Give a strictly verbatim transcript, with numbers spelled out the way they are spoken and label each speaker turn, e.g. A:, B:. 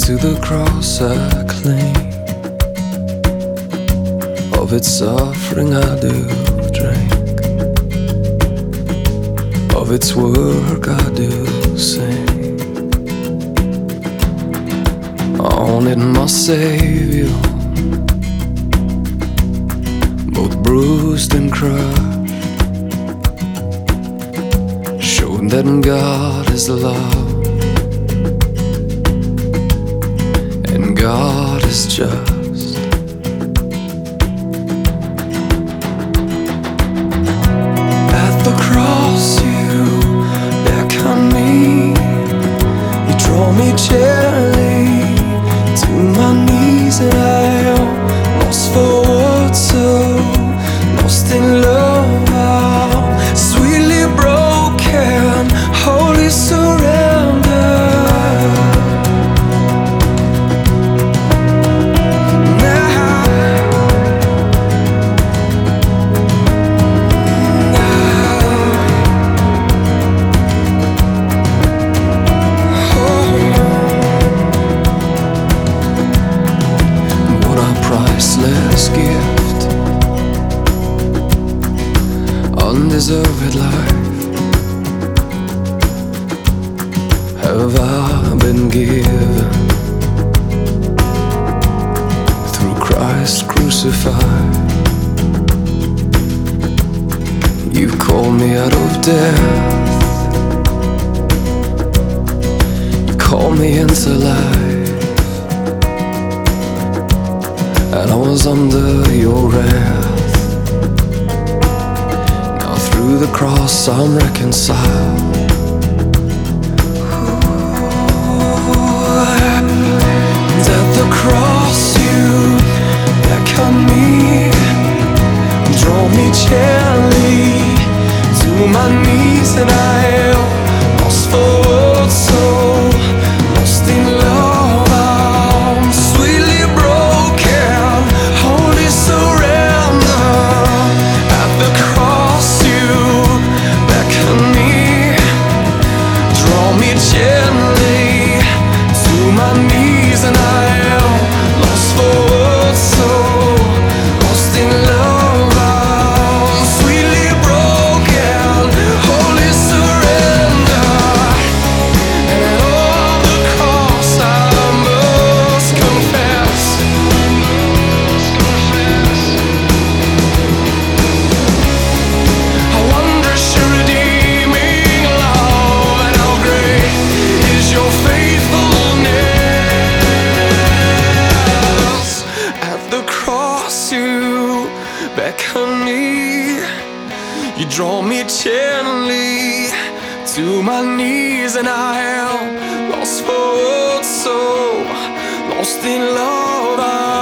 A: To the cross I cling, of its suffering I do drink, of its work I do sing. On it my Savior, both bruised and crushed, showed that God is love and God is just. At the cross you beckon me, you draw me gently to my knees, and I am lost for words, so lost in love. I'm sweetly broken, wholly surrendered. Priceless gift, undeserved life have I been given through Christ crucified. You've called me out of death, you called me into life, and I was under your wrath. Now through the cross I'm reconciled. And at the cross you beckon me, draw me gently to my knees, and I am lost for words, so lost in love. Gently to my knees, and I am lost for words, so lost in love. I'm sweetly broken, wholly surrender. And at all the cross I must confess, must confess. I wonder should redeeming love, and how great is your faithfulness. At the cross you beckon me, you draw me gently to my knees, and I am lost for words, so lost in love.